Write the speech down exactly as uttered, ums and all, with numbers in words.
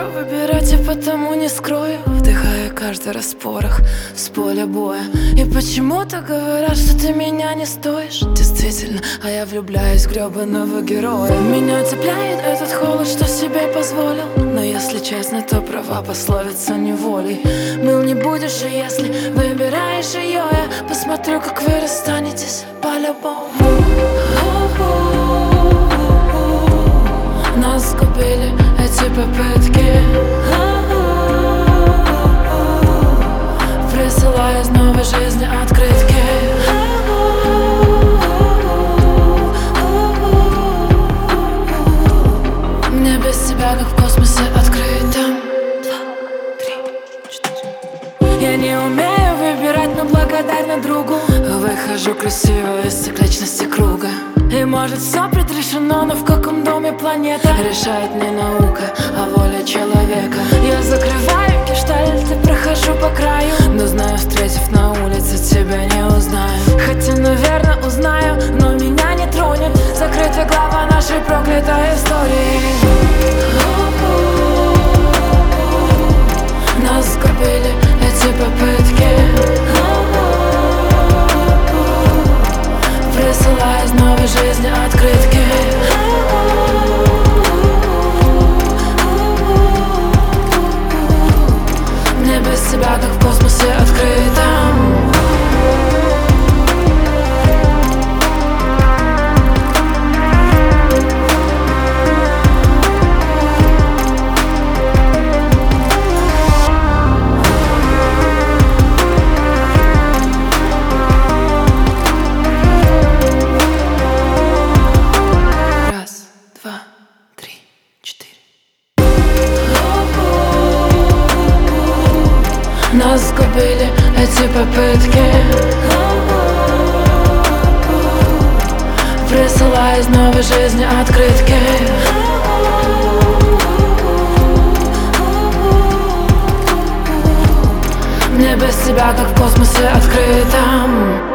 умею выбирать, и потому не скрою, вдыхая каждый раз порох с поля боя. И почему-то говорят, что ты меня не стоишь. Действительно, а я влюбляюсь в гребаного героя. Меня цепляет этот холод, что себе позволил. Но если честно, то права пословица неволей. Мыл не будешь, и если выбираешь ее, я посмотрю, как вы расстанетесь по-любому. Нас сгубили эти попытки, присылая из новой жизни открытки. Мне без тебя как в космосе открытом. Я не умею выбирать, но благодарна другу выхожу красиво из цикличности круга. И может все предрешено, но в каком доме планета решает не наука, а воля человека. Я закрываю гештальт и прохожу по краю, но знаю, встретив на улице, тебя не узнаю. Хотя, наверное, узнаю, но меня не тронет закрытая глава нашей проклятой истории. Нас сгубили эти попытки, присылая из новой жизни открытки. Мне без тебя как в космосе открытом. Нас сгубили эти попытки, присылая из новой жизни открытки. Мне без тебя как в космосе открытом.